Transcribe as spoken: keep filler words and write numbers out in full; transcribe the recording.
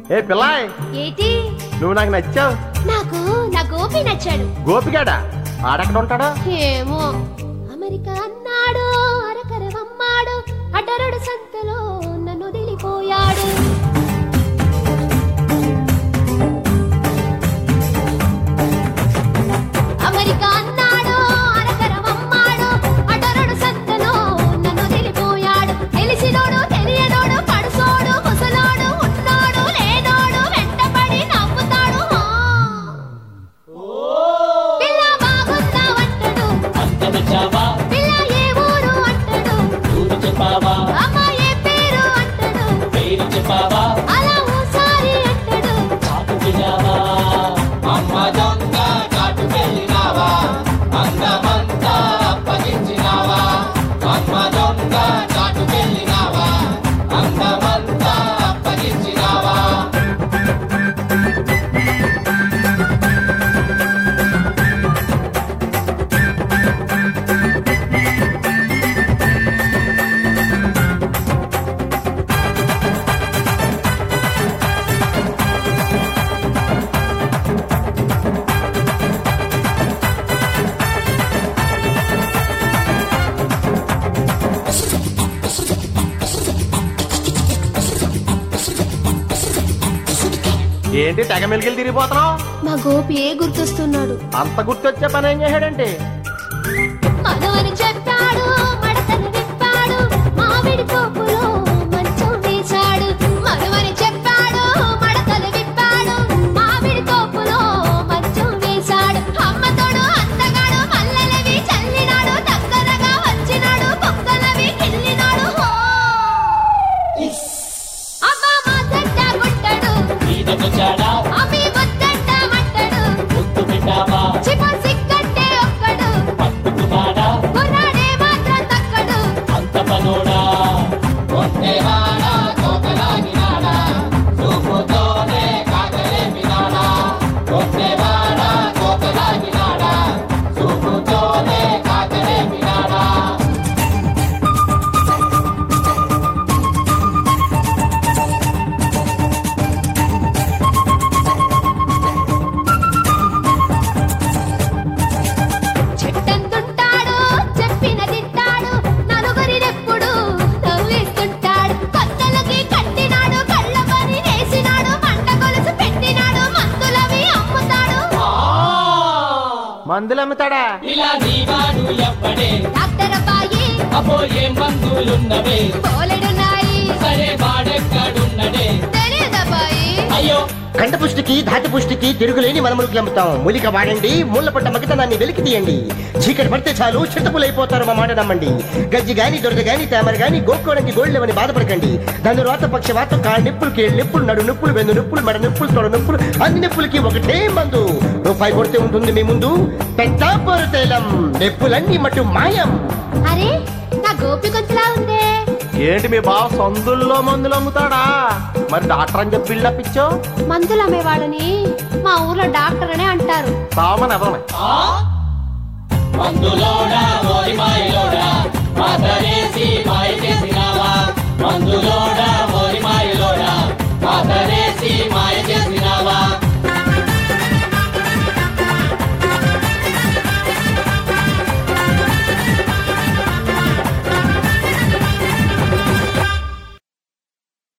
ఏ పిల్లాయ్, ఏంటి? నువ్వు నాకు నచ్చావు. నాకు నా గోపి నచ్చాడు. గోపిగాడా? ఆడెక్కడ ఉంటాడా? ఏమో. అమెరికా అన్నాడు, అరకరవమ్మాడు, అడ్డరడు సంతలో నన్ను వదిలిపోయాడు. అమెరికా అన్నాడు, అరకరవమ్మాడు, అడ్డరడు సంతలో నన్ను వదిలిపోయాడు. తెలిసినోడు తెలియనోడు, పడుసోడు ముసలోడు, ఉన్నాడు లేనోడు, వెంటపడి నవ్వుతాడు. పిల్ల బాగున్నావంటాడు, పిల్ల ఏ ఊరు అంటాడు, అమ్మ ఏ పేరు అంటాడు, అలా ఓసారి అంటాడు. అమ్మ దొంగ కాటుకెళ్ళినావా, అందమంతా అప్పగించినావా, అమ్మ దొంగ కాటుకెళ్ళినావా, అందమంతా అప్పగించినావా. ఏంటి తెగ మెలికలు తిరిగిపోతున్నావు? మా గోపి ఏ గుర్తొస్తున్నాడు. అంత గుర్తొచ్చే పని ఏం చేశాడంటే? మనవని చెప్పాడు, మడతను విప్పాడు, మామిడి తోపులో మంచం వేశాడు. మనవని చెప్పాడు, మడతలు విప్పాడు, మామిడి తోపులో మంచం వేశాడు. అమ్మతోడు అందగాడు, మల్లెలవి చల్లినాడు, దగ్గరగా వచ్చినాడు, కుక్కలవి కిల్లినాడు. అబ్బా మా చెడ్డ గుట్టడు, అమ్మి ముద్దంట మట్టడు, చిప సిగ్గంటే ఒక్కడు, గుర్రాడే మాత్రం తక్కడు. అంతపనోడా కొట్టేవాడా, కోకలాగినాడా, చూపుతోనే కాకలేపినాడా, కొట్టేవాడా కోకలాగినాడా, చూపుతోనే కాకలేపినాడా. చెట్టంతుంటాడు, చెప్పిన తింటాడు, నలుగురినెప్పుడు నవ్వేస్తుంటాడు. కొత్తలకి కట్టినాడు, కళ్ళ పని వేసినాడు, మంట గొలుసు పెట్టినాడు, మందులవి అమ్ముతాడు. మందులు అమ్ముతాడా? ఇలా నీవాడు ఎవ్వడే, డాక్టర్ అబ్బాయి అబ్బో ఏం మందులున్నవే, పోలెడున్నాయి, సరే వాడెక్కడున్నడే, తెలియదబ్బాయి. అయ్యో కంట పుష్టికి ధాటి పుష్టికి తిరుగులేని మనములకి అమ్ముతాం. మూలిక వాడండి, ముళ్ళ పడ్డ మగతనాన్ని వెలికి తీయండి. చీకటి పడితే చాలు చింతపులైపోతారు మా మాట నమ్మండి. గజ్జి గాని దొరద గాని తామర గాని గోక్కోడానికి గోళ్ళెవని బాధపడకండి. దాని రోత పక్షవాతం, కాళ్ళ నిప్పులు, కీళ్ళ నిప్పులు, నడు నిప్పులు, వెన్ను నిప్పులు, మెడ నిప్పులు, తొడ నిప్పులు, అన్ని నిప్పులకి ఒకటే మందు. రూపాయి కొడితే ఉంటుంది మీ ముందు పెద్దాపూరు తైలం. నిప్పులన్నీ మటు మాయం. అరే నా గోపి గొంతులా ఉందే. ఏంటి మీ బావ సందుల్లో మందులు అమ్ముతాడా? మరి డాక్టర్ అని చెప్పి బిల్డప్ ఇచ్చావు. మందులు అమ్మేవాడని మా ఊర్లో డాక్టర్ అనే అంటారు. సామని అదమే. మందులోడా ఓరి మాయలోడా, మాతరేసి మాయ చేసినావా, మందులోడా